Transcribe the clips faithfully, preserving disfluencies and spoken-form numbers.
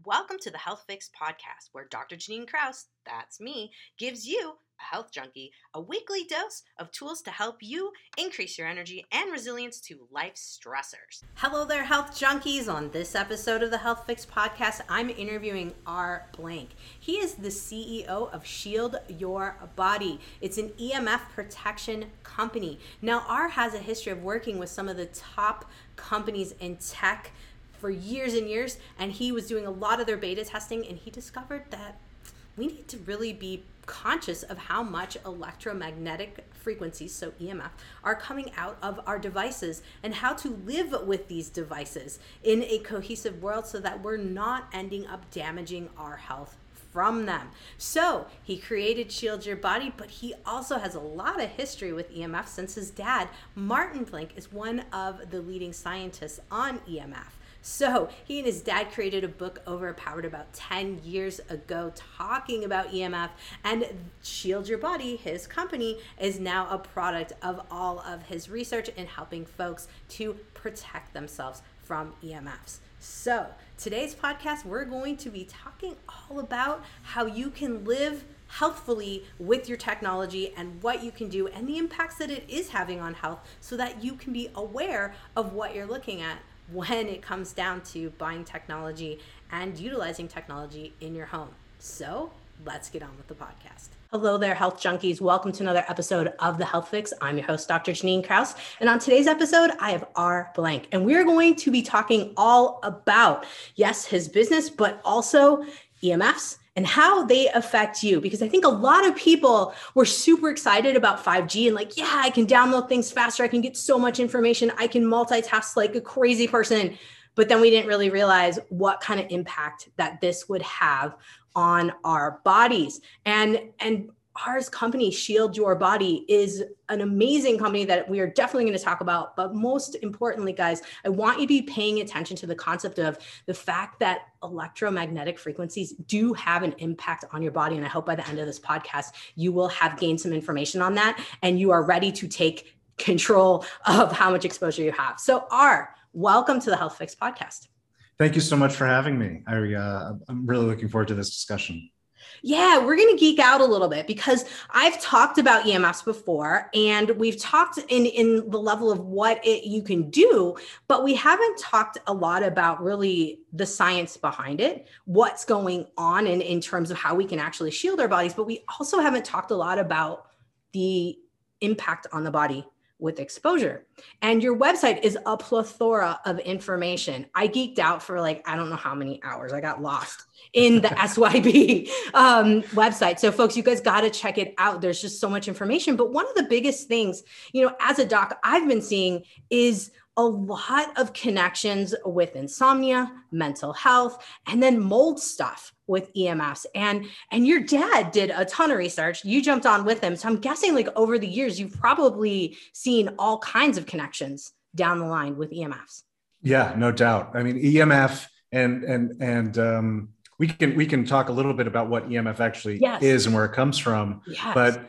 Welcome to the Health Fix podcast, where Doctor Janine Kraus, that's me, gives you, a health junkie, a weekly dose of tools to help you increase your energy and resilience to life's stressors. Hello there, health junkies. On this episode of the Health Fix podcast, I'm interviewing R. Blank. He is the C E O of Shield Your Body. It's an E M F protection company. Now, R has a history of working with some of the top companies in tech for years and years, and he was doing a lot of their beta testing, and he discovered that we need to really be conscious of how much electromagnetic frequencies, so E M F, are coming out of our devices and how to live with these devices in a cohesive world so that we're not ending up damaging our health from them. So he created Shield Your Body, but he also has a lot of history with E M F since his dad, Martin Blank, is one of the leading scientists on E M F. So he and his dad created a book, Overpowered, about ten years ago talking about E M F, and Shield Your Body, his company, is now a product of all of his research in helping folks to protect themselves from E M Fs. So today's podcast, we're going to be talking all about how you can live healthfully with your technology and what you can do and the impacts that it is having on health so that you can be aware of what you're looking at when it comes down to buying technology and utilizing technology in your home. So let's get on with the podcast. Hello there, health junkies. Welcome to another episode of The Health Fix. I'm your host, Doctor Janine Kraus. And on today's episode, I have R. Blank. And we're going to be talking all about, yes, his business, but also E M Fs and how they affect you. Because I think a lot of people were super excited about five G and like, yeah, I can download things faster. I can get so much information. I can multitask like a crazy person. But then we didn't really realize what kind of impact that this would have on our bodies. And, and R's company, Shield Your Body, is an amazing company that we are definitely going to talk about. But most importantly, guys, I want you to be paying attention to the concept of the fact that electromagnetic frequencies do have an impact on your body. And I hope by the end of this podcast, you will have gained some information on that and you are ready to take control of how much exposure you have. So R, welcome to the Health Fix podcast. Thank you so much for having me. I, uh, I'm really looking forward to this discussion. Yeah, we're going to geek out a little bit because I've talked about E M Fs before and we've talked in, in the level of what it, you can do, but we haven't talked a lot about really the science behind it, what's going on in, in terms of how we can actually shield our bodies. But we also haven't talked a lot about the impact on the body with exposure. And your website is a plethora of information. I geeked out for like, I don't know how many hours. I got lost in the S Y B um, website. So folks, you guys got to check it out. There's just so much information. But one of the biggest things, you know, as a doc, I've been seeing is a lot of connections with insomnia, mental health, and then mold stuff with E M Fs. And, and your dad did a ton of research. You jumped on with him. So I'm guessing like over the years, you've probably seen all kinds of connections down the line with E M Fs. Yeah, no doubt. I mean, E M F and, and, and, um, we can, we can talk a little bit about what E M F actually yes. is and where it comes from, yes. but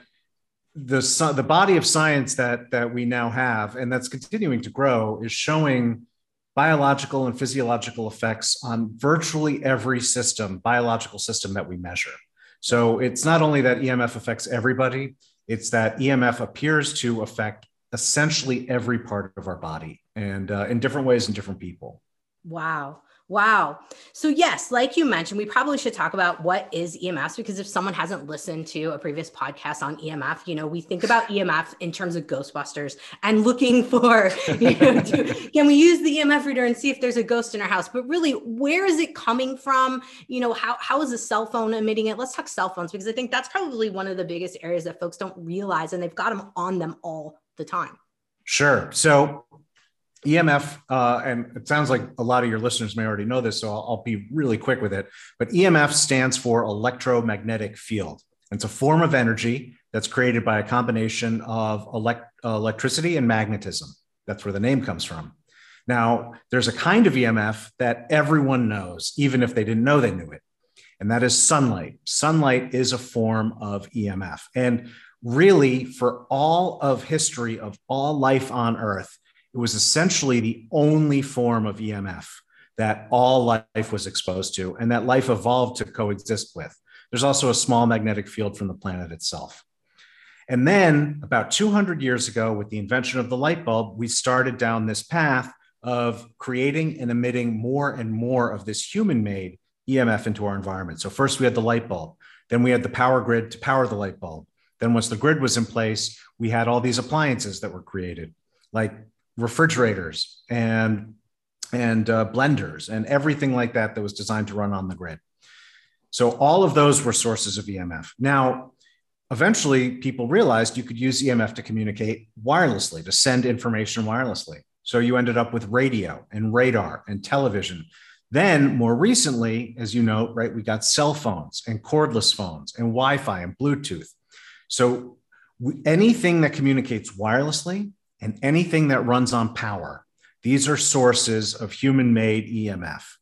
the, the body of science that, that we now have, and that's continuing to grow, is showing biological and physiological effects on virtually every system, biological system that we measure. So it's not only that E M F affects everybody, it's that E M F appears to affect essentially every part of our body and uh, in different ways in different people. Wow. Wow. So yes, like you mentioned, we probably should talk about what is E M F, because if someone hasn't listened to a previous podcast on E M F, you know, we think about E M F in terms of Ghostbusters and looking for, you know, do, can we use the E M F reader and see if there's a ghost in our house? But really, where is it coming from? You know, how, how is a cell phone emitting it? Let's talk cell phones, because I think that's probably one of the biggest areas that folks don't realize, and they've got them on them all the time. Sure. So E M F, uh, and it sounds like a lot of your listeners may already know this, so I'll, I'll be really quick with it. But E M F stands for electromagnetic field. It's a form of energy that's created by a combination of elect, uh, electricity and magnetism. That's where the name comes from. Now, there's a kind of E M F that everyone knows, even if they didn't know they knew it, and that is sunlight. Sunlight is a form of E M F. And really, for all of history of all life on Earth, it was essentially the only form of E M F. that all life was exposed to and that life evolved to coexist with. There's also a small magnetic field from the planet itself. And then about two hundred years ago, with the invention of the light bulb, we started down this path of creating and emitting more and more of this human-made E M F into our environment. So first we had the light bulb, then we had the power grid to power the light bulb. Then once the grid was in place, we had all these appliances that were created, like refrigerators and, and uh, blenders and everything like that that was designed to run on the grid. So all of those were sources of E M F. Now, eventually people realized you could use E M F to communicate wirelessly, to send information wirelessly. So you ended up with radio and radar and television. Then more recently, as you know, right, we got cell phones and cordless phones and Wi-Fi and Bluetooth. So we, anything that communicates wirelessly and anything that runs on power, these are sources of human-made E M F.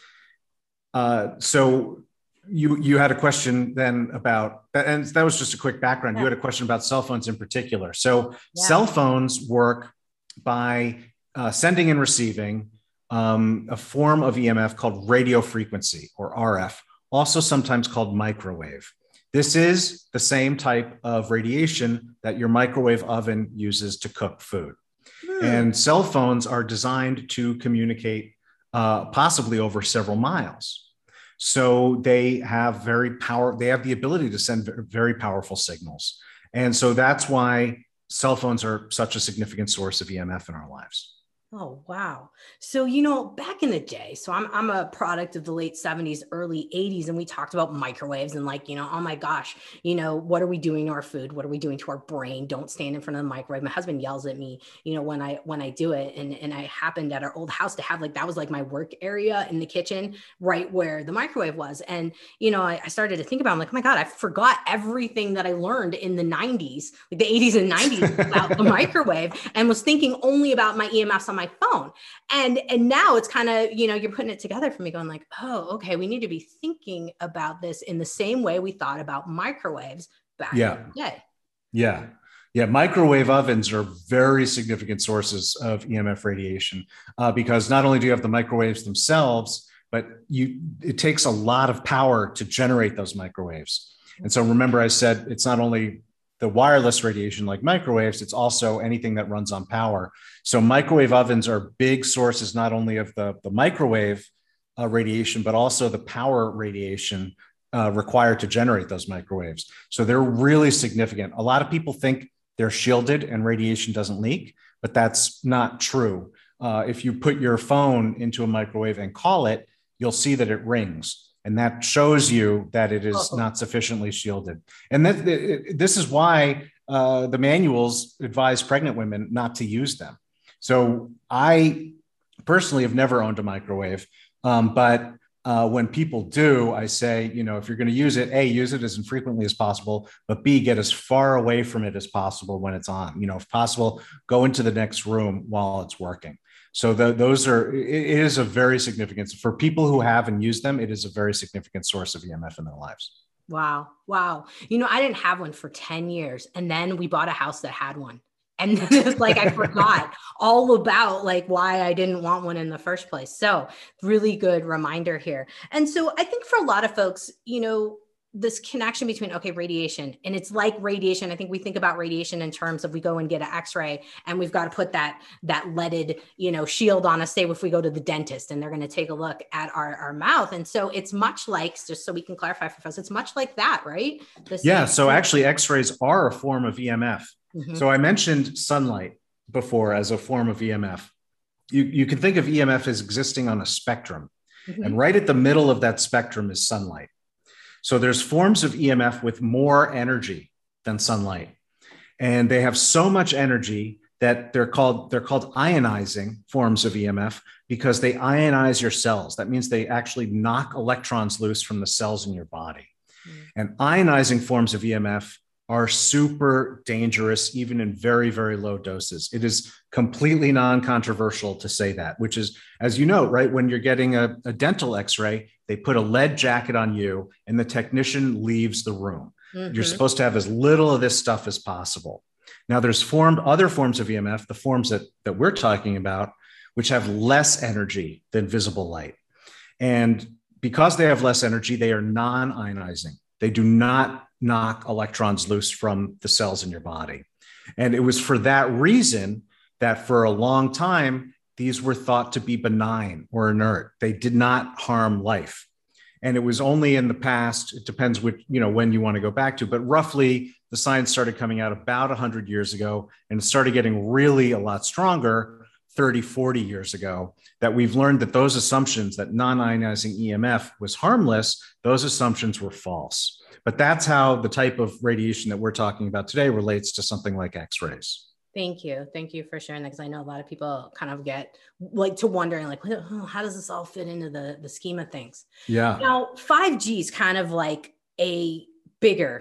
Uh, so you, you had a question then about, and that was just a quick background. Yeah. You had a question about cell phones in particular. So yeah. Cell phones work by uh, sending and receiving um, a form of E M F called radio frequency, or R F, also sometimes called microwave. This is the same type of radiation that your microwave oven uses to cook food. Hmm. And cell phones are designed to communicate uh, possibly over several miles. So they have very power, they have the ability to send very powerful signals. And so that's why cell phones are such a significant source of E M F in our lives. Oh, wow. So, you know, back in the day, so I'm, I'm a product of the late seventies, early eighties, and we talked about microwaves and like, you know, oh my gosh, you know, what are we doing to our food? What are we doing to our brain? Don't stand in front of the microwave. My husband yells at me, you know, when I, when I do it. And, and I happened at our old house to have like, that was like my work area in the kitchen, right where the microwave was. And, you know, I, I started to think about, I'm like, oh my God, I forgot everything that I learned in the nineties, like the eighties and nineties about the microwave, and was thinking only about my E M Fs on my phone. And, and now it's kind of, you know, you're putting it together for me going like, oh, okay, we need to be thinking about this in the same way we thought about microwaves back yeah. in the day. Yeah. Yeah. Microwave ovens are very significant sources of E M F radiation uh, because not only do you have the microwaves themselves, but you, it takes a lot of power to generate those microwaves. And so remember, I said, it's not only the wireless radiation like microwaves, it's also anything that runs on power. So microwave ovens are big sources, not only of the, the microwave uh, radiation, but also the power radiation uh, required to generate those microwaves. So they're really significant. A lot of people think they're shielded and radiation doesn't leak, but that's not true. Uh, if you put your phone into a microwave and call it, you'll see that it rings. And that shows you that it is Uh-oh. not sufficiently shielded. And that, it, this is why uh, the manuals advise pregnant women not to use them. So I personally have never owned a microwave, um, but uh, when people do, I say, you know, if you're going to use it, A, use it as infrequently as possible, but B, get as far away from it as possible when it's on. You know, if possible, go into the next room while it's working. So the, those are, it is a very significant, for people who have and use them, it is a very significant source of E M F in their lives. Wow. Wow. You know, I didn't have one for ten years. And then we bought a house that had one. And then it's like, I forgot all about like why I didn't want one in the first place. So really good reminder here. And so I think for a lot of folks, you know, this connection between, okay, radiation, and it's like radiation. I think we think about radiation in terms of we go and get an x-ray and we've got to put that, that leaded, you know, shield on us, say if we go to the dentist and they're going to take a look at our, our mouth. And so it's much like, just so we can clarify for folks, it's much like that, right? The yeah. So actually x-rays are a form of E M F. Mm-hmm. So I mentioned sunlight before as a form of E M F. You, you can think of E M F as existing on a spectrum. Mm-hmm. And right at the middle of that spectrum is sunlight. So there's forms of E M F with more energy than sunlight. And they have so much energy that they're called, they're called ionizing forms of E M F because they ionize your cells. That means they actually knock electrons loose from the cells in your body. Mm. And ionizing forms of E M F are super dangerous, even in very, very low doses. It is completely non-controversial to say that, which is, as you know, right, when you're getting a, a dental x-ray, they put a lead jacket on you and the technician leaves the room. Mm-hmm. You're supposed to have as little of this stuff as possible. Now there's formed other forms of E M F, the forms that, that we're talking about, which have less energy than visible light. And because they have less energy, they are non-ionizing. They do not knock electrons loose from the cells in your body. And it was for that reason that for a long time, these were thought to be benign or inert. They did not harm life. And it was only in the past, it depends which, you know, when you want to go back to, but roughly the science started coming out about one hundred years ago, and it started getting really a lot stronger thirty, forty years ago, that we've learned that those assumptions that non-ionizing E M F was harmless, those assumptions were false. But that's how the type of radiation that we're talking about today relates to something like X-rays. Thank you. Thank you for sharing that, because I know a lot of people kind of get like to wondering like, oh, how does this all fit into the, the scheme of things? Yeah. Now, five G is kind of like a bigger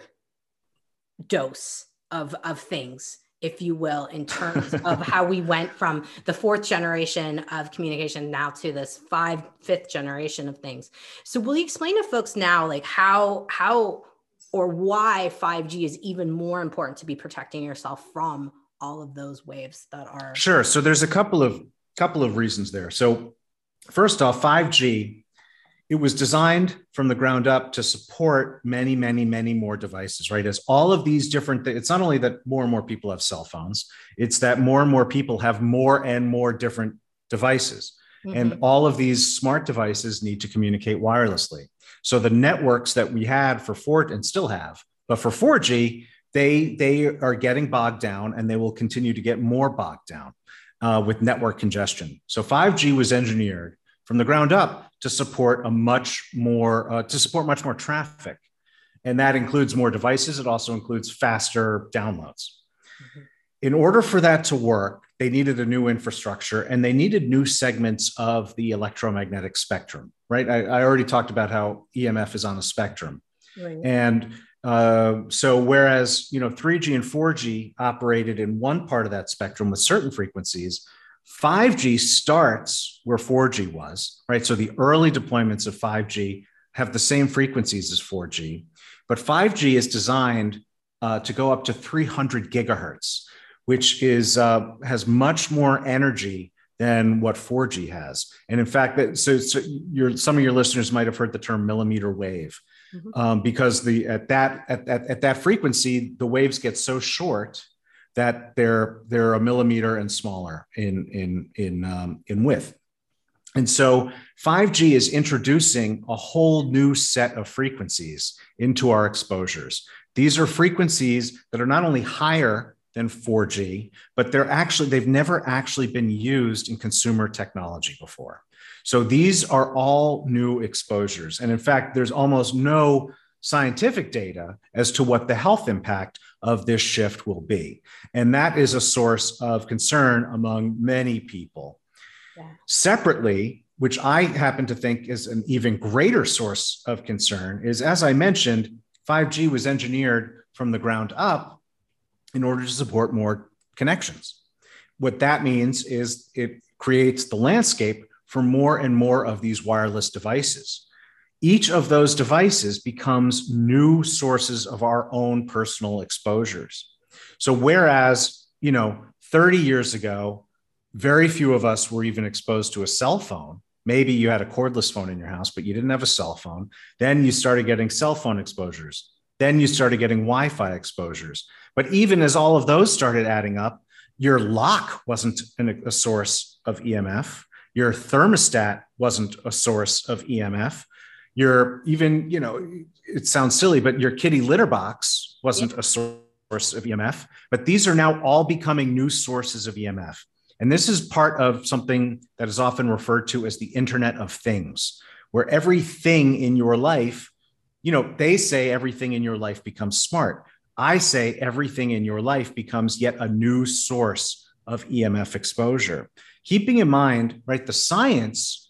dose of, of things, if you will, in terms of how we went from the fourth generation of communication now to this five, fifth generation of things. So will you explain to folks now, like how, how or why five G is even more important to be protecting yourself from all of those waves that are? Sure. So there's a couple of couple of reasons there. So first off, five G, it was designed from the ground up to support many, many, many more devices, right? As all of these different things, it's not only that more and more people have cell phones, it's that more and more people have more and more different devices. Mm-hmm. And all of these smart devices need to communicate wirelessly. So the networks that we had for four and still have, but for four G, They, they are getting bogged down, and they will continue to get more bogged down uh, with network congestion. So five G was engineered from the ground up to support a much more, uh, to support much more traffic. And that includes more devices. It also includes faster downloads. Mm-hmm. In order for that to work, they needed a new infrastructure, and they needed new segments of the electromagnetic spectrum, right? I, I already talked about how E M F is on a spectrum. Right. And Uh, so whereas, you know, three G and four G operated in one part of that spectrum with certain frequencies, five G starts where four G was, right? So the early deployments of five G have the same frequencies as four G, but five G is designed uh, to go up to three hundred gigahertz, which is uh, has much more energy than what four G has. And in fact, that, so, so your, some of your listeners might have heard the term millimeter wave. Um, because the at that at, at, at that frequency, the waves get so short that they're they're a millimeter and smaller in in in um, in width. And so five G is introducing a whole new set of frequencies into our exposures. These are frequencies that are not only higher than four G, but they're actually they've never actually been used in consumer technology before. So these are all new exposures. And in fact, there's almost no scientific data as to what the health impact of this shift will be. And that is a source of concern among many people. Yeah. Separately, which I happen to think is an even greater source of concern, is, as I mentioned, five G was engineered from the ground up in order to support more connections. What that means is it creates the landscape for more and more of these wireless devices. Each of those devices becomes new sources of our own personal exposures. So whereas, you know, thirty years ago, very few of us were even exposed to a cell phone. Maybe you had a cordless phone in your house, but you didn't have a cell phone. Then you started getting cell phone exposures. Then you started getting Wi-Fi exposures. But even as all of those started adding up, your lock wasn't an, a source of E M F. Your thermostat wasn't a source of E M F. Your even, you know, it sounds silly, but your kitty litter box wasn't yep. a source of E M F. But these are now all becoming new sources of E M F. And this is part of something that is often referred to as the Internet of Things, where everything in your life, you know, they say everything in your life becomes smart. I say everything in your life becomes yet a new source of E M F exposure. Keeping in mind, right, the science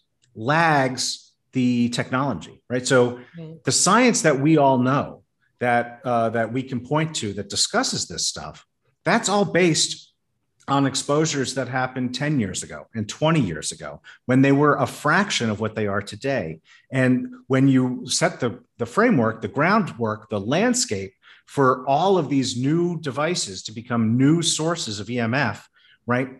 lags the technology, right? So right. the science that we all know that uh, that we can point to that discusses this stuff, that's all based on exposures that happened ten years ago and twenty years ago, when they were a fraction of what they are today. And when you set the, the framework, the groundwork, the landscape for all of these new devices to become new sources of E M F, right?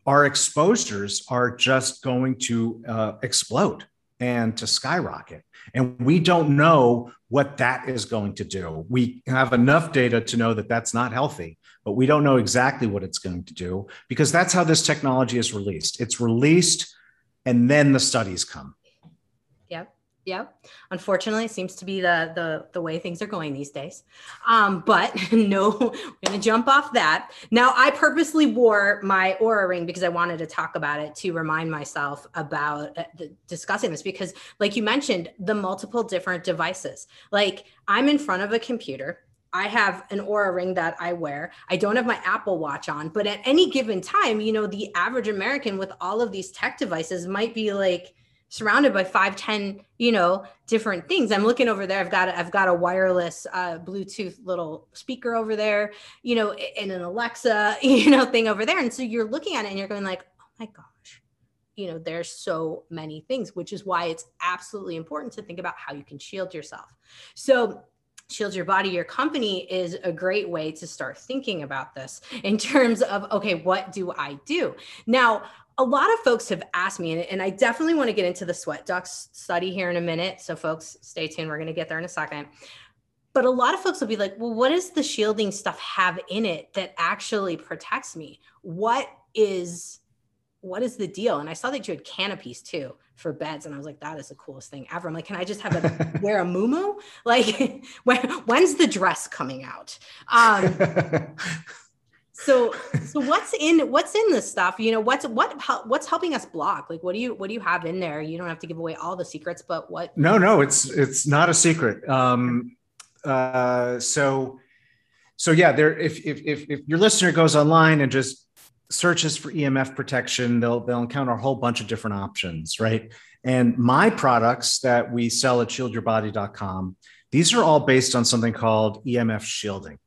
our exposures are just going to uh, explode and to skyrocket. And we don't know what that is going to do. We have enough data to know that that's not healthy, but we don't know exactly what it's going to do, because that's how this technology is released. It's released and then the studies come. Yep. Yep. Unfortunately, it seems to be the the the way things are going these days. Um, but no, we're going to jump off that. Now, I purposely wore my Oura ring because I wanted to talk about it, to remind myself about uh, the, discussing this, because like you mentioned, the multiple different devices. Like, I'm in front of a computer. I have an Oura ring that I wear. I don't have my Apple Watch on, but at any given time, you know, the average American with all of these tech devices might be like surrounded by five, ten, you know, different things. I'm looking over there. I've got, a, I've got a wireless uh, Bluetooth little speaker over there, you know, and an Alexa, you know, thing over there. And so you're looking at it and you're going like, oh my gosh, you know, there's so many things, which is why it's absolutely important to think about how you can shield yourself. So Shield Your Body, your company, is a great way to start thinking about this in terms of, okay, what do I do? Now, a lot of folks have asked me, and I definitely want to get into the sweat ducts study here in a minute. So folks, stay tuned. We're going to get there in a second. But a lot of folks will be like, well, what does the shielding stuff have in it that actually protects me? What is, what is the deal? And I saw that you had canopies too for beds. And I was like, that is the coolest thing ever. I'm like, can I just have a, wear a muumuu? Like, when, when's the dress coming out? Um, so, so what's in, what's in this stuff? You know, what's, what, what's helping us block? Like, what do you, what do you have in there? You don't have to give away all the secrets, but what? No, no, it's, it's not a secret. Um, uh, so, so yeah, there, if, if, if, if your listener goes online and just searches for E M F protection, they'll they'll encounter a whole bunch of different options, right? And my products that we sell at shield your body dot com, these are all based on something called E M F shielding.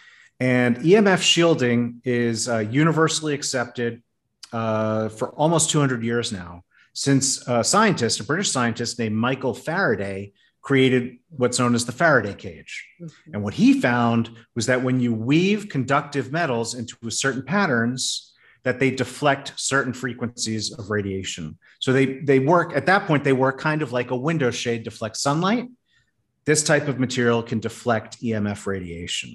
And E M F shielding is uh, universally accepted uh, for almost two hundred years now, since a scientist, a British scientist named Michael Faraday, created what's known as the Faraday cage. Mm-hmm. And what he found was that when you weave conductive metals into certain patterns, that they deflect certain frequencies of radiation. So they, they work, at that point, they work kind of like a window shade deflects sunlight. This type of material can deflect E M F radiation.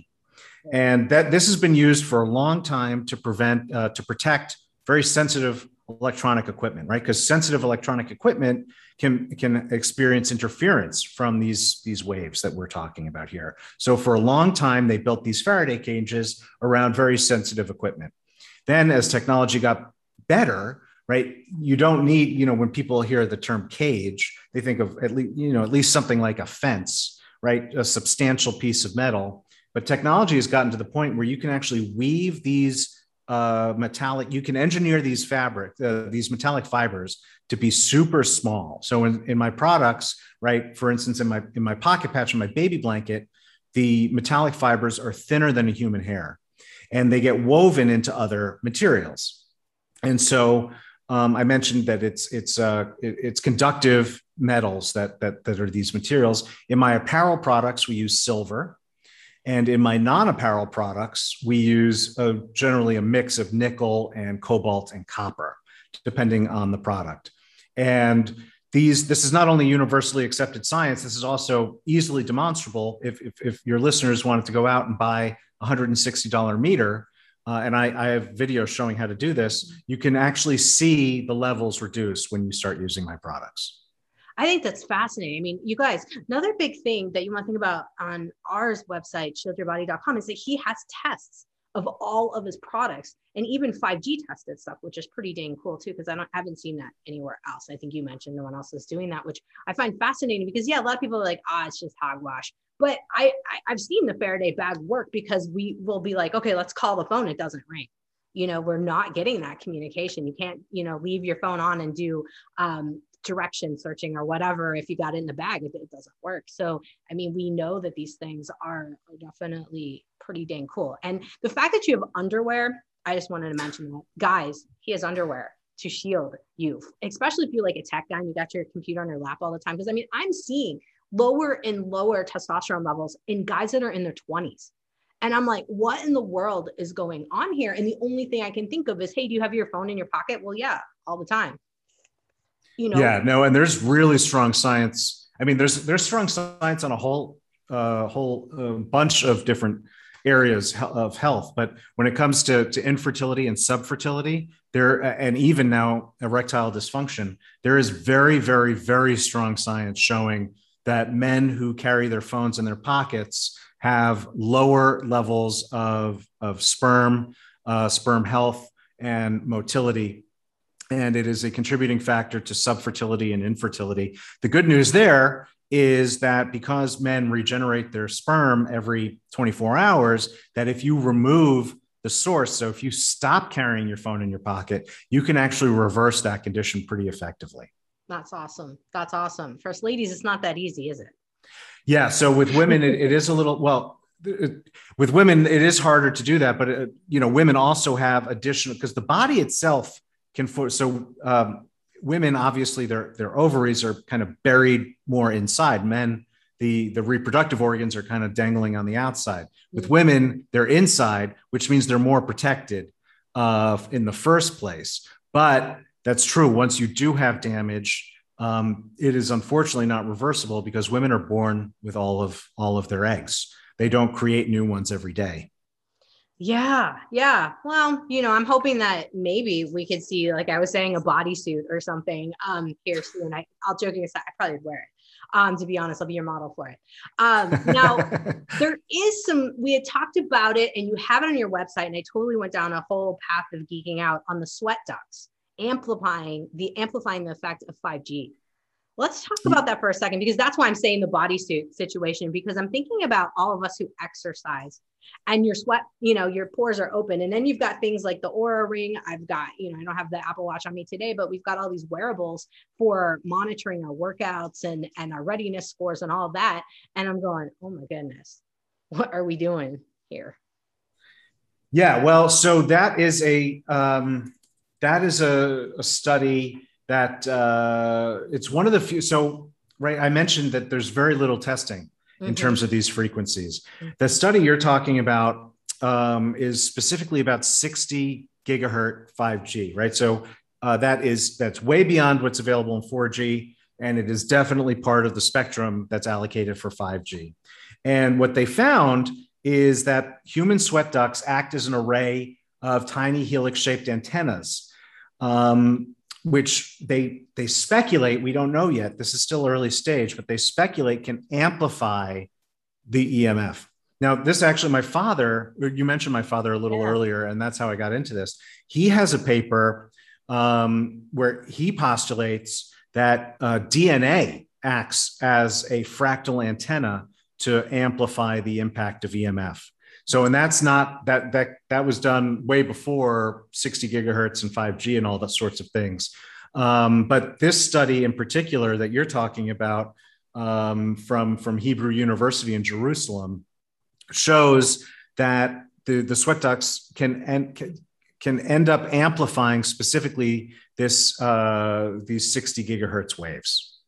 And that this has been used for a long time to prevent, uh, to protect very sensitive electronic equipment, right? Because sensitive electronic equipment can, can experience interference from these, these waves that we're talking about here. So for a long time, they built these Faraday cages around very sensitive equipment. Then as technology got better, right, you don't need, you know, when people hear the term cage, they think of at least, you know, at least something like a fence, right? A substantial piece of metal. But technology has gotten to the point where you can actually weave these uh, metallic, you can engineer these fabric, uh, these metallic fibers to be super small. So in, in my products, right, for instance, in my, in my pocket patch and my baby blanket, the metallic fibers are thinner than a human hair, and they get woven into other materials. And so um, I mentioned that it's, it's, uh, it, it's conductive metals that, that, that are these materials. In my apparel products, we use silver. And in my non-apparel products, we use a, generally a mix of nickel and cobalt and copper, depending on the product. And these, this is not only universally accepted science, this is also easily demonstrable. If, if, if your listeners wanted to go out and buy a one hundred sixty dollars meter, uh, and I, I have videos showing how to do this, you can actually see the levels reduce when you start using my products. I think that's fascinating. I mean, you guys, another big thing that you want to think about on ours website, shield your body dot com, is that he has tests of all of his products and even five G tested stuff, which is pretty dang cool too, because I don't I haven't seen that anywhere else. I think you mentioned no one else is doing that, which I find fascinating because, yeah, a lot of people are like, ah, it's just hogwash. But I, I I've seen the Faraday bag work because we will be like, okay, let's call the phone. It doesn't ring. You know, we're not getting that communication. You can't, you know, leave your phone on and do um, direction searching or whatever. If you got it in the bag, it, it doesn't work. So, I mean, we know that these things are, are definitely pretty dang cool. And the fact that you have underwear, I just wanted to mention that. Guys, he has underwear to shield you, especially if you're like a tech guy and you got your computer on your lap all the time. Because I mean, I'm seeing lower and lower testosterone levels in guys that are in their twenties. And I'm like, what in the world is going on here? And the only thing I can think of is, hey, do you have your phone in your pocket? Well, yeah, all the time. You know? Yeah, no, and there's really strong science. I mean, there's there's strong science on a whole uh, whole uh, bunch of different areas of health, but when it comes to, to infertility and subfertility, there, and even now erectile dysfunction, there is very, very, very strong science showing that men who carry their phones in their pockets have lower levels of, of sperm, uh, sperm health, and motility. And it is a contributing factor to subfertility and infertility. The good news there is that because men regenerate their sperm every twenty-four hours, that if you remove the source, so if you stop carrying your phone in your pocket, you can actually reverse that condition pretty effectively. That's awesome. That's awesome. First ladies, it's not that easy, is it? Yeah. So with women, it, it is a little, well, it, with women, it is harder to do that, but it, you know, women also have additional, because the body itself can, for, so um, women, obviously their, their ovaries are kind of buried more inside. Men, the, the reproductive organs are kind of dangling on the outside. With women, they're inside, which means they're more protected uh, in the first place. But that's true. Once you do have damage, um, it is unfortunately not reversible because women are born with all of all of their eggs. They don't create new ones every day. Yeah. Yeah. Well, you know, I'm hoping that maybe we could see, like I was saying, a bodysuit or something um, here soon. I, I'll joking aside, I probably would wear it. Um, to be honest, I'll be your model for it. Um, now, there is some, we had talked about it and you have it on your website, and I totally went down a whole path of geeking out on the sweat ducts, amplifying the amplifying the effect of five G. Let's talk about that for a second, because that's why I'm saying the bodysuit situation, because I'm thinking about all of us who exercise and your sweat, you know, your pores are open. And then you've got things like the Oura Ring. I've got, you know, I don't have the Apple Watch on me today, but we've got all these wearables for monitoring our workouts and, and our readiness scores and all of that. And I'm going, oh my goodness, what are we doing here? Yeah, well, so that is a, um, that is a, a study that uh, it's one of the few. So, right, I mentioned that there's very little testing in mm-hmm. terms of these frequencies. Mm-hmm. The study you're talking about um, is specifically about sixty gigahertz five G, right? So uh, that is, that's way beyond what's available in four G. And it is definitely part of the spectrum that's allocated for five G. And what they found is that human sweat ducts act as an array of tiny helix-shaped antennas. Um, which they they speculate, we don't know yet, this is still early stage, but they speculate can amplify the E M F. Now, this actually, my father, you mentioned my father a little yeah. earlier, and that's how I got into this. He has a paper um, where he postulates that uh, D N A acts as a fractal antenna to amplify the impact of E M F. So, and that's not, that, that, that was done way before sixty gigahertz and five G and all that sorts of things. Um, but this study in particular that you're talking about um, from, from Hebrew University in Jerusalem shows that the, the sweat ducts can, and, can end up amplifying specifically this, uh, these sixty gigahertz waves.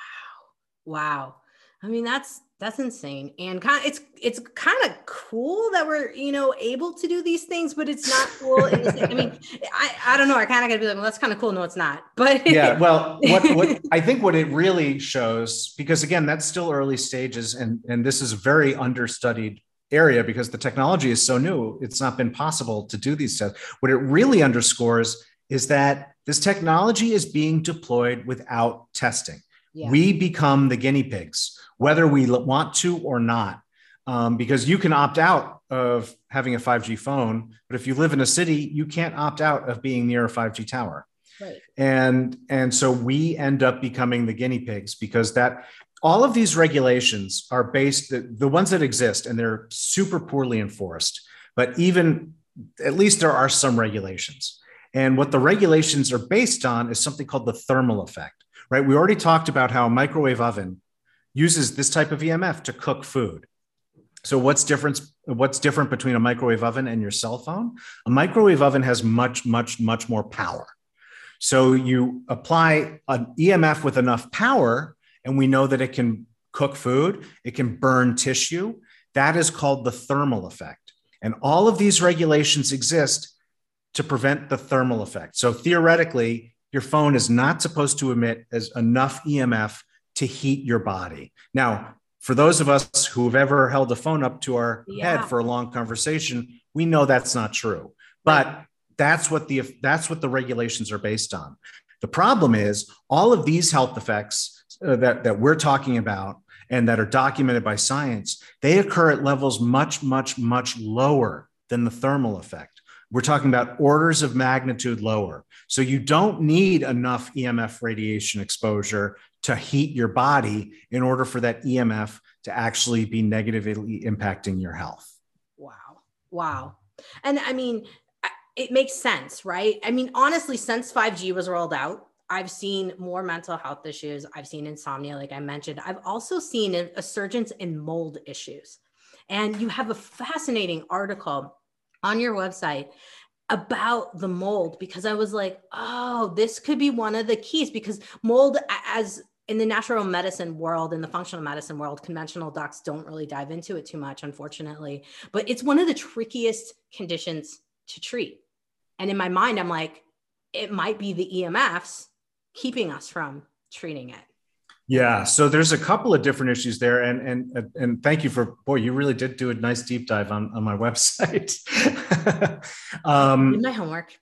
Wow. Wow. I mean, that's, That's insane. And kind of, it's, it's kind of cool that we're, you know, able to do these things, but it's not cool. In the same, I mean, I, I don't know. I kind of got to be like, well, that's kind of cool. No, it's not. But yeah, well, what, what I think what it really shows, because again, that's still early stages. And, and this is a very understudied area because the technology is so new. It's not been possible to do these tests. What it really underscores is that this technology is being deployed without testing. Yeah. We become the guinea pigs, whether we want to or not, um, because you can opt out of having a five G phone, but if you live in a city, you can't opt out of being near a five G tower. Right. And, and so we end up becoming the guinea pigs because that all of these regulations are based, the, the ones that exist, and they're super poorly enforced, but even at least there are some regulations. And what the regulations are based on is something called the thermal effect. Right? We already talked about how a microwave oven uses this type of E M F to cook food. So what's different, what's different between a microwave oven and your cell phone? A microwave oven has much, much, much more power. So you apply an E M F with enough power, and we know that it can cook food, it can burn tissue. That is called the thermal effect. And all of these regulations exist to prevent the thermal effect. So theoretically, your phone is not supposed to emit as enough E M F to heat your body. Now, for those of us who've ever held a phone up to our yeah. head for a long conversation, we know that's not true. But right. that's what the that's what the regulations are based on. The problem is all of these health effects uh, that, that we're talking about and that are documented by science, they occur at levels much, much, much lower than the thermal effect. We're talking about orders of magnitude lower. So you don't need enough E M F radiation exposure to heat your body in order for that E M F to actually be negatively impacting your health. Wow. Wow. And I mean, it makes sense, right? I mean, honestly, since five G was rolled out, I've seen more mental health issues. I've seen insomnia, like I mentioned. I've also seen a surgence in mold issues. And you have a fascinating article on your website about the mold, because I was like, oh, this could be one of the keys, because mold, as in the natural medicine world, in the functional medicine world, conventional docs don't really dive into it too much, unfortunately, but it's one of the trickiest conditions to treat. And in my mind, I'm like, it might be the E M Fs keeping us from treating it. Yeah. So there's a couple of different issues there. And, and, and thank you for, boy, you really did do a nice deep dive on, on my website. um, Did my homework.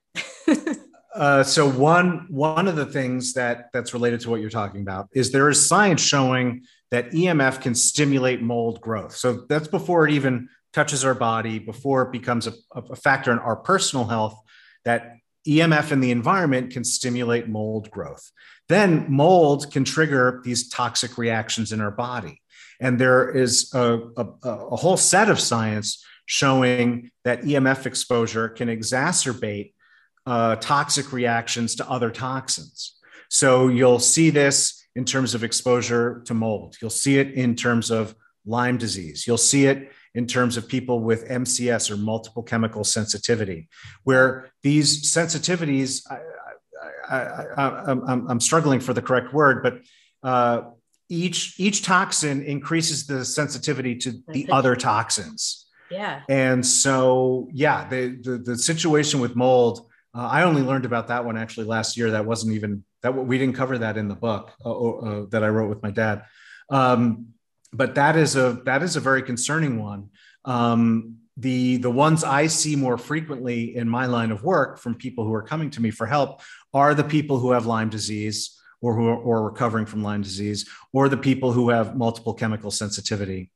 uh, so one, one of the things that that's related to what you're talking about is there is science showing that E M F can stimulate mold growth. So that's before it even touches our body, before it becomes a, a factor in our personal health, that E M F in the environment can stimulate mold growth. Then mold can trigger these toxic reactions in our body. And there is a, a, a whole set of science showing that E M F exposure can exacerbate uh, toxic reactions to other toxins. So you'll see this in terms of exposure to mold. You'll see it in terms of Lyme disease. You'll see it in terms of people with M C S or multiple chemical sensitivity, where these sensitivities, I, I, I, I'm, I'm struggling for the correct word, but uh, each, each toxin increases the sensitivity to the other toxins. Yeah. And so, yeah, the, the, the situation with mold, uh, I only learned about that one actually last year. That wasn't even, that we didn't cover that in the book uh, uh, that I wrote with my dad. Um, But that is a that is a very concerning one. Um, the the ones I see more frequently in my line of work from people who are coming to me for help are the people who have Lyme disease or who are or recovering from Lyme disease, or the people who have multiple chemical sensitivity.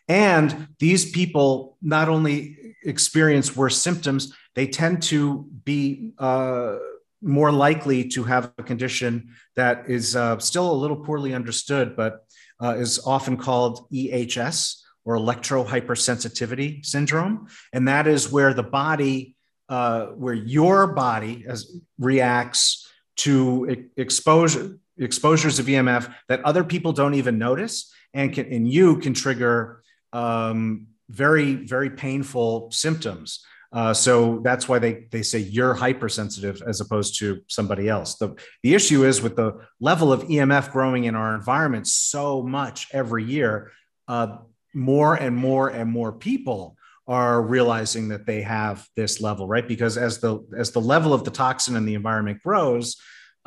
And these people not only experience worse symptoms, they tend to be uh, more likely to have a condition that is uh, still a little poorly understood, but Uh, is often called E H S, or electrohypersensitivity syndrome. And that is where the body, uh, where your body as reacts to e- exposure, exposures of E M F that other people don't even notice, and can, and you can trigger um, very, very painful symptoms. Uh, so that's why they, they say you're hypersensitive as opposed to somebody else. The, the issue is with the level of E M F growing in our environment so much every year, uh, more and more and more people are realizing that they have this level, right? Because as the, as the level of the toxin in the environment grows,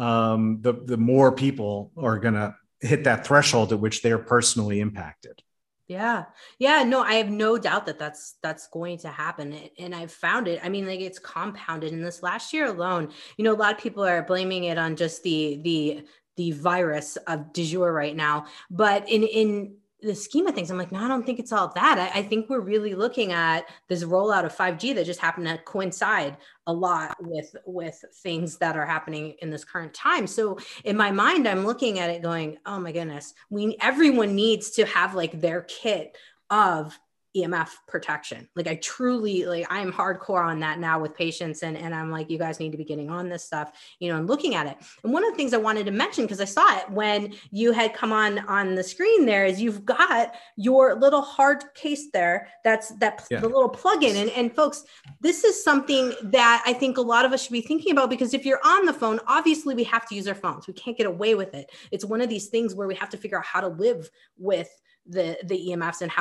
um, the, the more people are going to hit that threshold at which they're personally impacted. Yeah. Yeah. No, I have no doubt that that's, that's going to happen. And I've found it. I mean, like, it's compounded in this last year alone. You know, a lot of people are blaming it on just the, the, the virus of du jour right now, but in, in the scheme of things, I'm like, no, I don't think it's all that. I, I think we're really looking at this rollout of five G that just happened to coincide a lot with, with things that are happening in this current time. So in my mind, I'm looking at it going, oh my goodness, we, everyone needs to have like their kit of E M F protection. Like I truly, like I'm hardcore on that now with patients. And, and I'm like, you guys need to be getting on this stuff, you know, and looking at it. And one of the things I wanted to mention, because I saw it when you had come on, on the screen there, is you've got your little hard case there. That's that yeah. the little plug-in. And, and folks, this is something that I think a lot of us should be thinking about, because if you're on the phone, obviously we have to use our phones. We can't get away with it. It's one of these things where we have to figure out how to live with the, the E M Fs and how to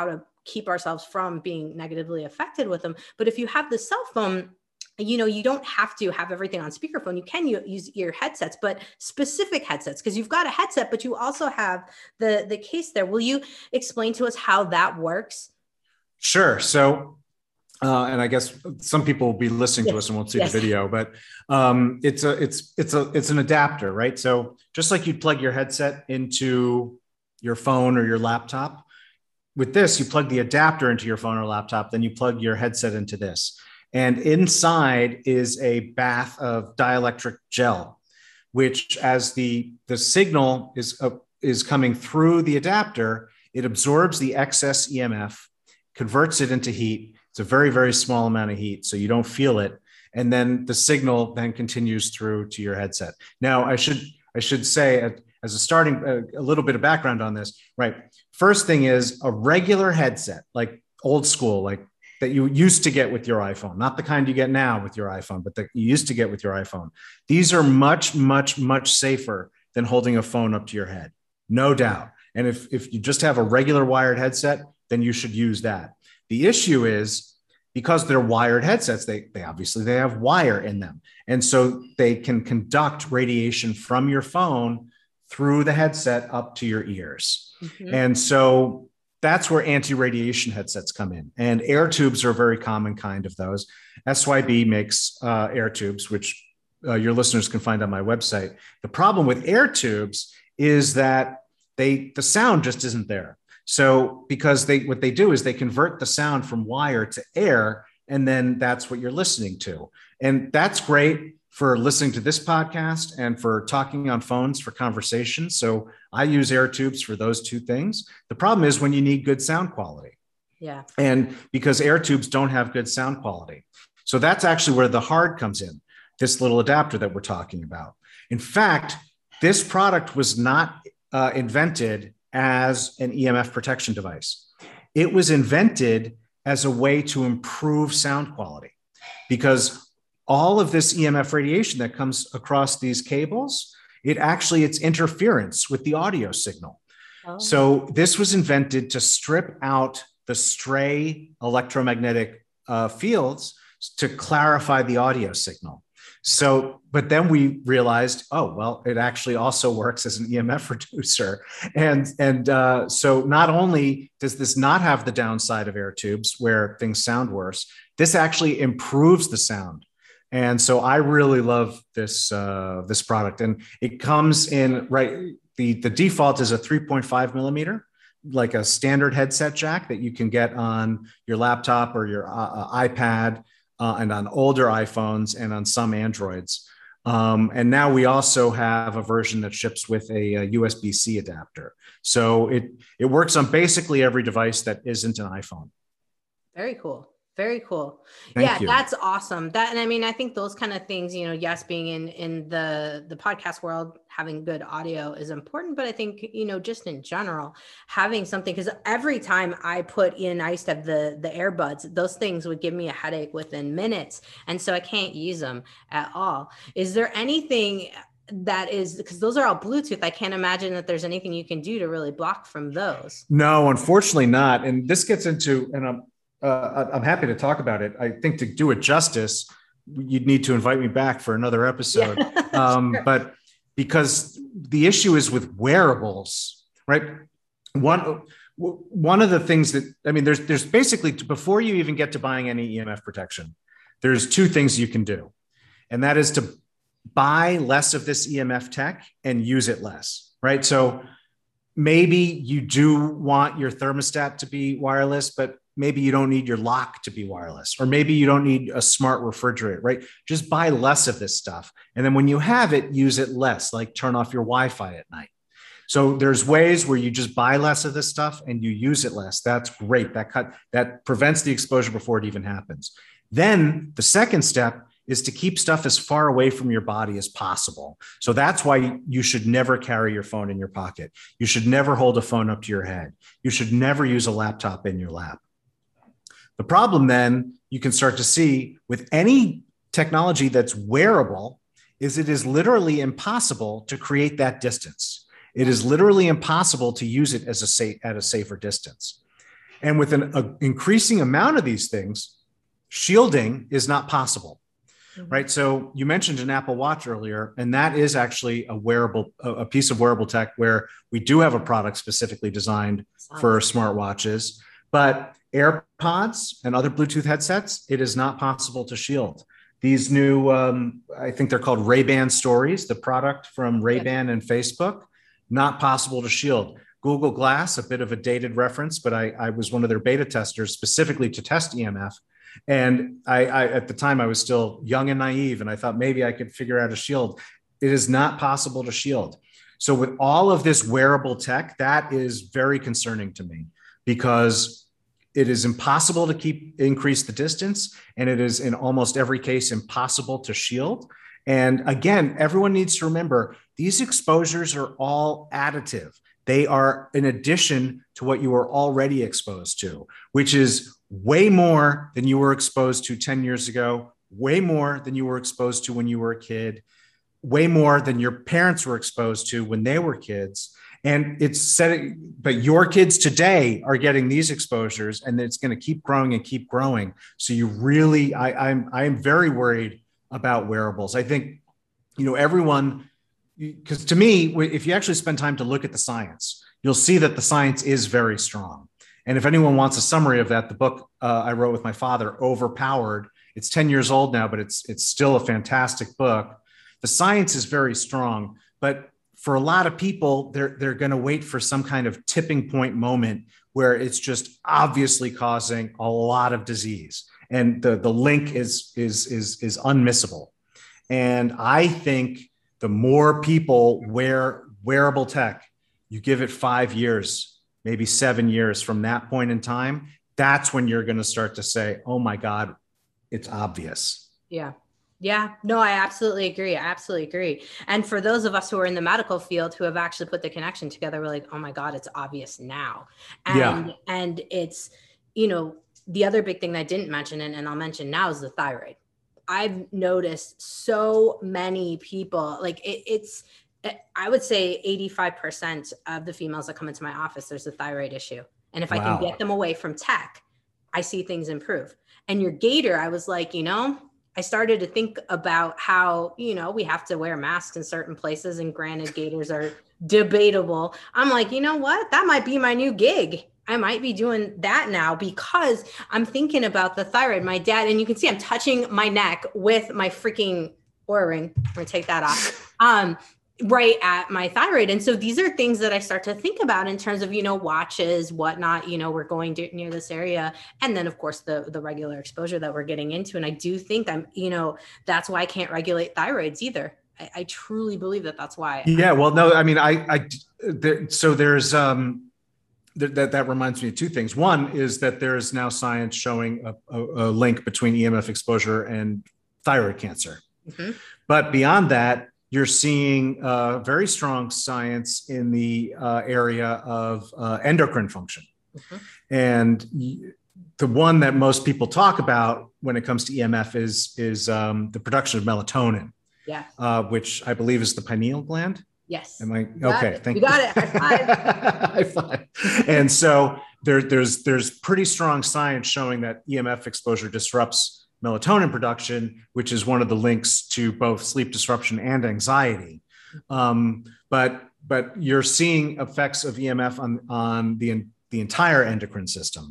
keep ourselves from being negatively affected with them. But if you have the cell phone, you know, you don't have to have everything on speakerphone. You can use ear headsets, but specific headsets, because you've got a headset, but you also have the, the case there. Will you explain to us how that works? Sure. So, uh, and I guess some people will be listening yes. to us and won't see yes. the video, but um, it's a, it's, it's a, it's an adapter, right? So just like you'd plug your headset into your phone or your laptop, with this, you plug the adapter into your phone or laptop, then you plug your headset into this. And inside is a bath of dielectric gel, which as the, the signal is, uh, is coming through the adapter, it absorbs the excess E M F, converts it into heat. It's a very, very small amount of heat, so you don't feel it. And then the signal then continues through to your headset. Now, I should, I should say, uh, as a starting, uh, a little bit of background on this, right? First thing is a regular headset, like old school, like that you used to get with your iPhone, not the kind you get now with your iPhone, but that you used to get with your iPhone. These are much, much, much safer than holding a phone up to your head, no doubt. And if, if you just have a regular wired headset, then you should use that. The issue is because they're wired headsets, they, they obviously, they have wire in them. And so they can conduct radiation from your phone through the headset up to your ears. Mm-hmm. And so that's where anti-radiation headsets come in. And air tubes are a very common kind of those. S Y B makes uh, air tubes, which uh, your listeners can find on my website. The problem with air tubes is that they the sound just isn't there. So because they what they do is they convert the sound from wire to air, and then that's what you're listening to. And that's great for listening to this podcast and for talking on phones for conversation. So I use air tubes for those two things. The problem is when you need good sound quality. Yeah. And because air tubes don't have good sound quality. So that's actually where the hard comes in, this little adapter that we're talking about. In fact, this product was not uh, invented as an E M F protection device. It was invented as a way to improve sound quality, because all of this E M F radiation that comes across these cables, it actually, it's interference with the audio signal. Oh. So this was invented to strip out the stray electromagnetic uh, fields to clarify the audio signal. So, but then we realized, oh, well, it actually also works as an E M F reducer. And, and uh, so not only does this not have the downside of air tubes where things sound worse, this actually improves the sound. And so I really love this, uh, this product. And it comes in, right, the, the default is a three point five millimeter, like a standard headset jack that you can get on your laptop or your uh, iPad uh, and on older iPhones and on some Androids. Um, and now we also have a version that ships with a, a U S B C adapter. So it, it works on basically every device that isn't an iPhone. Very cool. Very cool. Thank yeah, you. That's awesome. That, and I mean, I think those kind of things, you know, yes, being in, in the, the podcast world, having good audio is important, but I think, you know, just in general, having something, because every time I put in, I used to have the, the earbuds, those things would give me a headache within minutes. And so I can't use them at all. Is there anything that is, because those are all Bluetooth, I can't imagine that there's anything you can do to really block from those? No, unfortunately not. And this gets into, and I'm, Uh, I'm happy to talk about it. I think to do it justice, you'd need to invite me back for another episode. Yeah. um, sure. But because the issue is with wearables, right? One, one of the things that, I mean, there's, there's basically, before you even get to buying any E M F protection, there's two things you can do. And that is to buy less of this E M F tech and use it less, right? So maybe you do want your thermostat to be wireless, but maybe you don't need your lock to be wireless, or maybe you don't need a smart refrigerator, right? Just buy less of this stuff. And then when you have it, use it less, like turn off your Wi-Fi at night. So there's ways where you just buy less of this stuff and you use it less. That's great. That cut, that prevents the exposure before it even happens. Then the second step is to keep stuff as far away from your body as possible. So that's why you should never carry your phone in your pocket. You should never hold a phone up to your head. You should never use a laptop in your lap. The problem then you can start to see with any technology that's wearable is it is literally impossible to create that distance. It is literally impossible to use it as a safe, at a safer distance. And with an a, increasing amount of these things, shielding is not possible, mm-hmm. right? So you mentioned an Apple Watch earlier, and that is actually a wearable, a, a piece of wearable tech where we do have a product specifically designed for smartwatches, but AirPods and other Bluetooth headsets, it is not possible to shield. These new, um, I think they're called Ray-Ban Stories, the product from Ray-Ban and Facebook, not possible to shield. Google Glass, a bit of a dated reference, but I, I was one of their beta testers specifically to test E M F. And I, I, at the time, I was still young and naive, and I thought maybe I could figure out a shield. It is not possible to shield. So with all of this wearable tech, that is very concerning to me, because it is impossible to keep increase the distance, and it is in almost every case impossible to shield. And again, everyone needs to remember these exposures are all additive. They are in addition to what you were already exposed to, which is way more than you were exposed to ten years ago, way more than you were exposed to when you were a kid, way more than your parents were exposed to when they were kids. And it's setting, but your kids today are getting these exposures, and it's going to keep growing and keep growing. So you really, I, I'm, I'm very worried about wearables. I think, you know, everyone, because to me, if you actually spend time to look at the science, you'll see that the science is very strong. And if anyone wants a summary of that, the book uh, I wrote with my father, Overpowered, it's ten years old now, but it's it's still a fantastic book. The science is very strong, but for a lot of people, they're they're going to wait for some kind of tipping point moment where it's just obviously causing a lot of disease, and the the link is is is is unmissable. And I think the more people wear wearable tech, you give it five years, maybe seven years from that point in time, that's when you're going to start to say, oh my God, it's obvious. Yeah. Yeah, no, I absolutely agree. I absolutely agree. And for those of us who are in the medical field who have actually put the connection together, we're like, oh my God, it's obvious now. And, yeah. and it's, you know, the other big thing that I didn't mention, and, and I'll mention now, is the thyroid. I've noticed so many people, like it, it's, I would say eighty-five percent of the females that come into my office, there's a thyroid issue. And if wow. I can get them away from tech, I see things improve. And your gator, I was like, you know, I started to think about how, you know, we have to wear masks in certain places, and granted, gators are debatable. I'm like, you know what? That might be my new gig. I might be doing that now, because I'm thinking about the thyroid. My dad, and you can see I'm touching my neck with my freaking Oura ring. I'm gonna take that off. Um, right at my thyroid. And so these are things that I start to think about in terms of, you know, watches, whatnot, you know, we're going to, near this area. And then of course the, the regular exposure that we're getting into. And I do think I'm, you know, that's why I can't regulate thyroids either. I, I truly believe that that's why. Yeah. Well, no, I mean, I, I, there, so there's, um, th- that, that reminds me of two things. One is that there is now science showing a, a, a link between E M F exposure and thyroid cancer. Mm-hmm. But beyond that, you're seeing uh, very strong science in the uh, area of uh, endocrine function. Mm-hmm. And y- the one that most people talk about when it comes to E M F is, is um, the production of melatonin, yeah. uh, which I believe is the pineal gland. Yes. Am I okay? It. Thank you. You got it. High five. And so there, there's there's pretty strong science showing that E M F exposure disrupts melatonin production, which is one of the links to both sleep disruption and anxiety. Um, but but you're seeing effects of E M F on, on the, the entire endocrine system.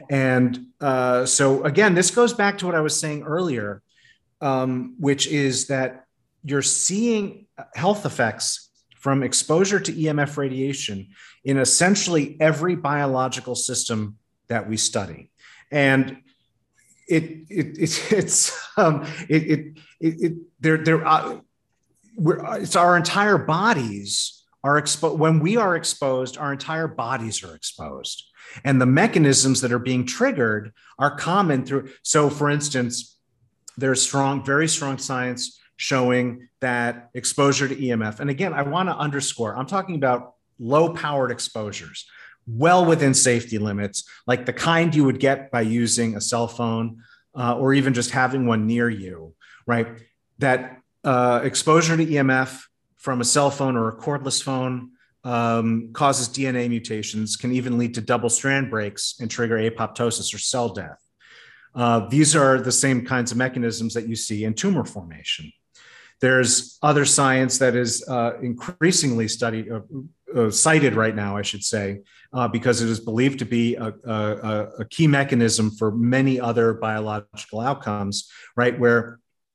And uh, so again, this goes back to what I was saying earlier, um, which is that you're seeing health effects from exposure to E M F radiation in essentially every biological system that we study. And It, it, it it's um it it it, it they're they're uh, we're it's our entire bodies are exposed. When we are exposed, our entire bodies are exposed, and the mechanisms that are being triggered are common through. So, for instance, there's strong, very strong science showing that exposure to E M F. And again, I want to underscore, I'm talking about low-powered exposures, well within safety limits, like the kind you would get by using a cell phone uh, or even just having one near you, right? That uh, exposure to E M F from a cell phone or a cordless phone um, causes D N A mutations, can even lead to double strand breaks and trigger apoptosis or cell death. Uh, these are the same kinds of mechanisms that you see in tumor formation. There's other science that is uh, increasingly studied, uh, uh, cited right now, I should say, uh, because it is believed to be a, a, a key mechanism for many other biological outcomes, right? Where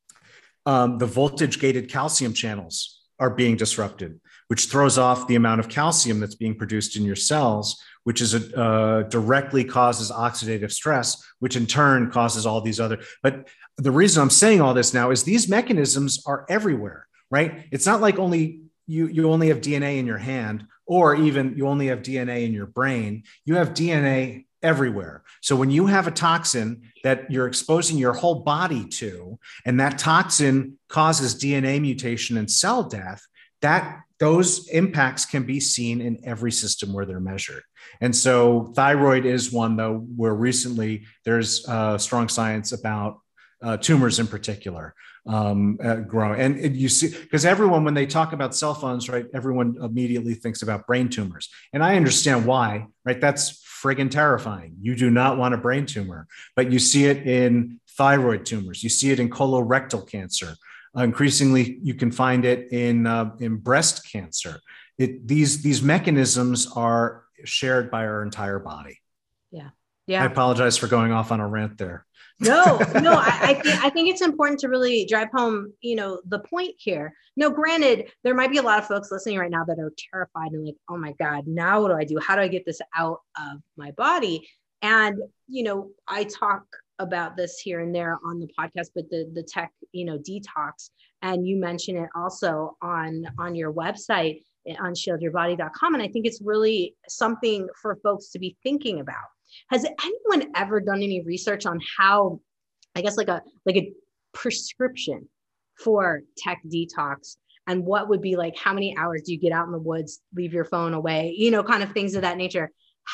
um, the voltage-gated calcium channels are being disrupted, which throws off the amount of calcium that's being produced in your cells, which is a, uh, directly causes oxidative stress, which in turn causes all these other. But the reason I'm saying all this now is these mechanisms are everywhere, right? It's not like only you, you only have D N A in your hand, or even you only have D N A in your brain. You have D N A everywhere. So when you have a toxin that you're exposing your whole body to, and that toxin causes D N A mutation and cell death, that those impacts can be seen in every system where they're measured. And so thyroid is one, though, where recently there's uh, strong science about uh, tumors in particular um, uh, growing. And, and you see, because everyone, when they talk about cell phones, right, everyone immediately thinks about brain tumors. And I understand why, right? That's friggin' terrifying. You do not want a brain tumor, but you see it in thyroid tumors. You see it in colorectal cancer. Uh, increasingly, you can find it in uh, in breast cancer. It, these these mechanisms are shared by our entire body. Yeah, yeah. I apologize for going off on a rant there. No, no. I, I think I think it's important to really drive home, you know, the point here. No, granted, there might be a lot of folks listening right now that are terrified and like, oh my God, now what do I do? How do I get this out of my body? And you know, I talk about this here and there on the podcast, but the the tech, you know, detox, and you mention it also on on your website on shield your body dot com, and I think it's really something for folks to be thinking about. Has anyone ever done any research on how, I guess, like a like a prescription for tech detox, and what would be like, how many hours do you get out in the woods, leave your phone away, you know, kind of things of that nature?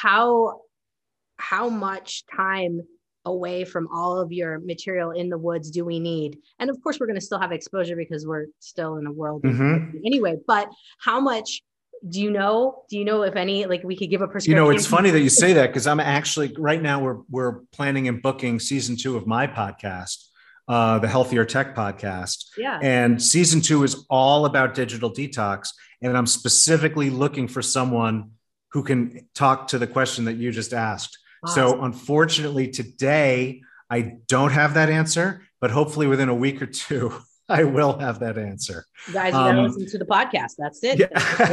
How how much time away from all of your material in the woods do we need? And of course, we're going to still have exposure because we're still in a world Mm-hmm. anyway, but how much do you know? Do you know if any, like we could give a prescription? You know, it's funny that you say that, because I'm actually, right now we're we're planning and booking season two of my podcast, uh, the Healthier Tech Podcast. Yeah. And season two is all about digital detox. And I'm specifically looking for someone who can talk to the question that you just asked. Awesome. So unfortunately, today, I don't have that answer, but hopefully within a week or two, I will have that answer. You guys, you gotta um, listen to the podcast. That's it. Yeah.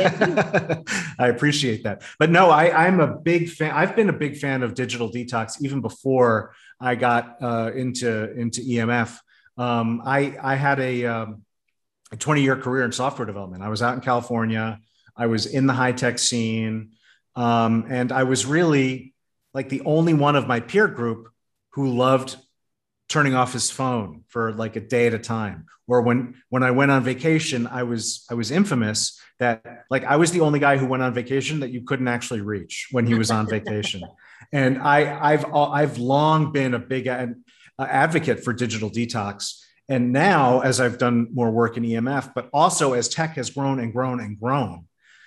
That's it. I appreciate that. But no, I, I'm a big fan. I've been a big fan of digital detox even before I got uh, into, into E M F. Um, I, I had a, um, a twenty year career in software development. I was out in California. I was in the high tech scene. Um, and I was really like the only one of my peer group who loved turning off his phone for like a day at a time. Or when, when I went on vacation, I was, I was infamous that like, I was the only guy who went on vacation that you couldn't actually reach when he was on vacation. And I, I've, I've long been a big ad, uh, advocate for digital detox. And now, as I've done more work in E M F, but also as tech has grown and grown and grown,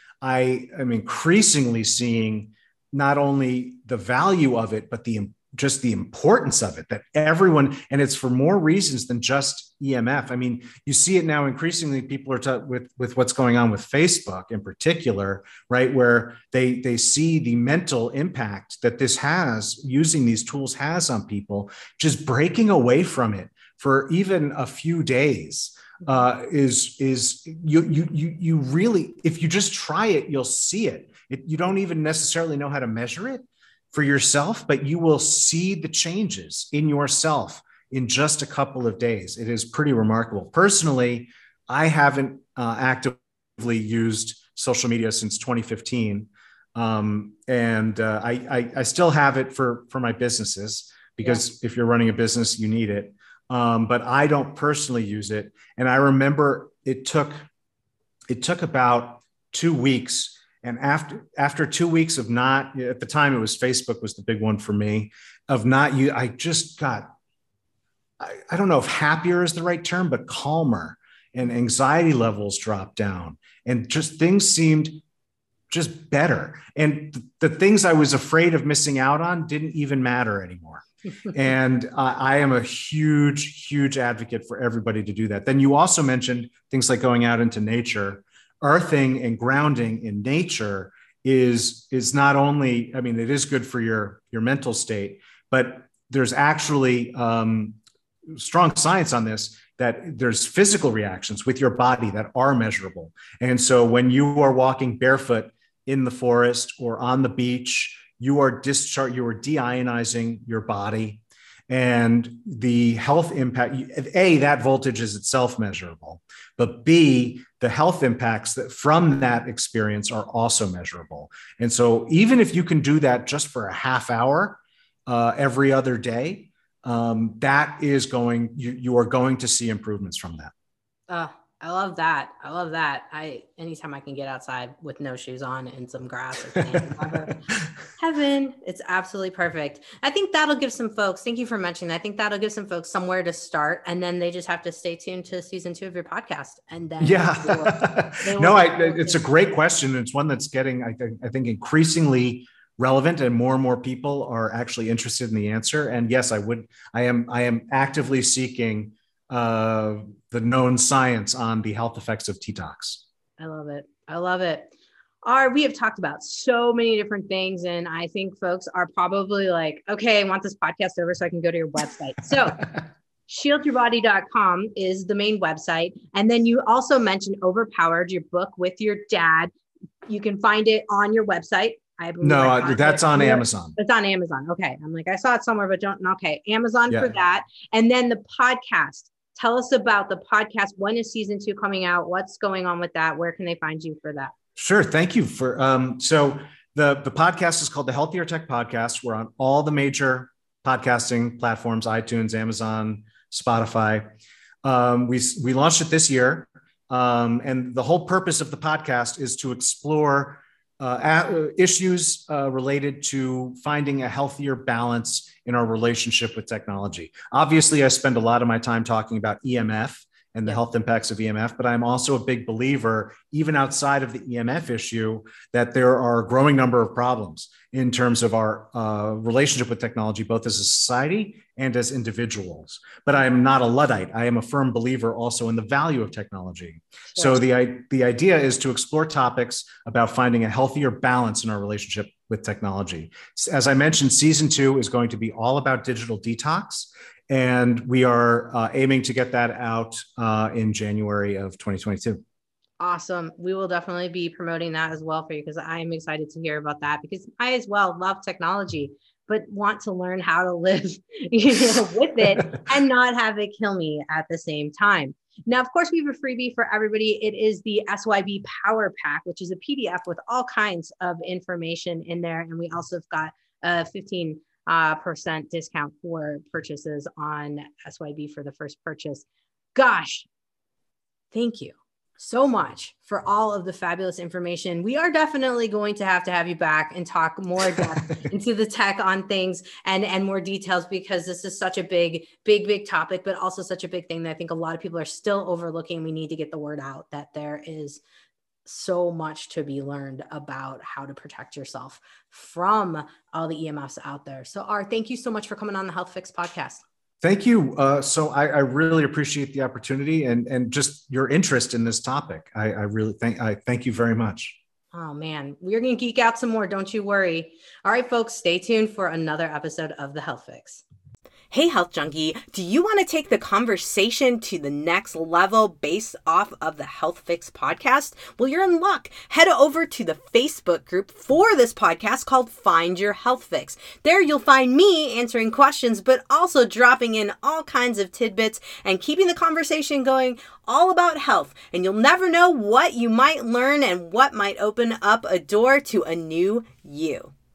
I am increasingly seeing not only the value of it, but the just the importance of it, that everyone, and it's for more reasons than just E M F. I mean, you see it now increasingly, people are t- with, with what's going on with Facebook in particular, right? Where they, they see the mental impact that this has, using these tools has on people, just breaking away from it for even a few days uh, is, is you, you, you, you really, if you just try it, you'll see it. it. You don't even necessarily know how to measure it for yourself, but you will see the changes in yourself in just a couple of days. It is pretty remarkable. Personally, I haven't uh, actively used social media since twenty fifteen. Um, and uh, I, I, I still have it for, for my businesses, because yeah. if you're running a business, you need it. Um, but I don't personally use it. And I remember it took, it took about two weeks. And after, after two weeks of not, at the time it was Facebook was the big one for me, of not you, I just got, I, I don't know if happier is the right term, but calmer, and anxiety levels dropped down, and just things seemed just better. And th- the things I was afraid of missing out on didn't even matter anymore. And uh, I am a huge, huge advocate for everybody to do that. Then you also mentioned things like going out into nature. Earthing and grounding in nature is, is not only, I mean, it is good for your, your mental state, but there's actually um, strong science on this, that there's physical reactions with your body that are measurable. And so when you are walking barefoot in the forest or on the beach, you are discharged, you are deionizing your body, and the health impact, A, that voltage is itself measurable, but B, the health impacts that from that experience are also measurable. And so even if you can do that just for a half hour uh, every other day, um, that is going, you, you are going to see improvements from that. Uh, I love that. I love that. I, anytime I can get outside with no shoes on and some grass or sand, heaven, it's absolutely perfect. I think that'll give some folks, thank you for mentioning that. I think that'll give some folks somewhere to start, and then they just have to stay tuned to season two of your podcast. And then yeah, they will, they will no, I, it's a great question. It's one that's getting, I think, I think increasingly relevant, and more and more people are actually interested in the answer. And yes, I would, I am, I am actively seeking uh, the known science on the health effects of detox. I love it. I love it. All right, we have talked about so many different things, and I think folks are probably like, okay, I want this podcast over so I can go to your website. So shield your body dot com is the main website. And then you also mentioned Overpowered, your book with your dad. You can find it on your website. I believe no, I that's it. on Amazon. It's on Amazon. Okay. I'm like, I saw it somewhere, but don't, okay. Amazon yeah. for that. And then the podcast. Tell us about the podcast. When is season two coming out? What's going on with that? Where can they find you for that? Sure. Thank you for, um, so the, the podcast is called the Healthier Tech Podcast. We're on all the major podcasting platforms, iTunes, Amazon, Spotify. Um, we, we launched it this year. Um, and the whole purpose of the podcast is to explore uh, issues uh, related to finding a healthier balance in our relationship with technology. Obviously, I spend a lot of my time talking about E M F and the health impacts of E M F, but I'm also a big believer, even outside of the E M F issue, that there are a growing number of problems in terms of our uh, relationship with technology, both as a society and as individuals. But I am not a Luddite. I am a firm believer also in the value of technology. Yes. So the, the idea is to explore topics about finding a healthier balance in our relationship with technology. As I mentioned, season two is going to be all about digital detox. And we are uh, aiming to get that out uh, in January of twenty twenty-two. Awesome. We will definitely be promoting that as well for you, because I'm excited to hear about that, because I as well love technology, but want to learn how to live you know, with it and not have it kill me at the same time. Now, of course, we have a freebie for everybody. It is the S Y B Power Pack, which is a P D F with all kinds of information in there. And we also have got a fifteen Uh, percent discount for purchases on S Y B for the first purchase. Gosh, thank you so much for all of the fabulous information. We are definitely going to have to have you back and talk more depth into the tech on things and, and more details, because this is such a big, big, big topic, but also such a big thing that I think a lot of people are still overlooking. We need to get the word out that there is so much to be learned about how to protect yourself from all the E M Fs out there. So Art, thank you so much for coming on the Health Fix podcast. Thank you. Uh, so I, I really appreciate the opportunity and, and just your interest in this topic. I, I really thank, I thank you very much. Oh man, we're going to geek out some more. Don't you worry. All right, folks, stay tuned for another episode of the Health Fix. Hey, Health Junkie, do you want to take the conversation to the next level based off of the Health Fix podcast? Well, you're in luck. Head over to the Facebook group for this podcast called Find Your Health Fix. There you'll find me answering questions, but also dropping in all kinds of tidbits and keeping the conversation going all about health. And you'll never know what you might learn and what might open up a door to a new you.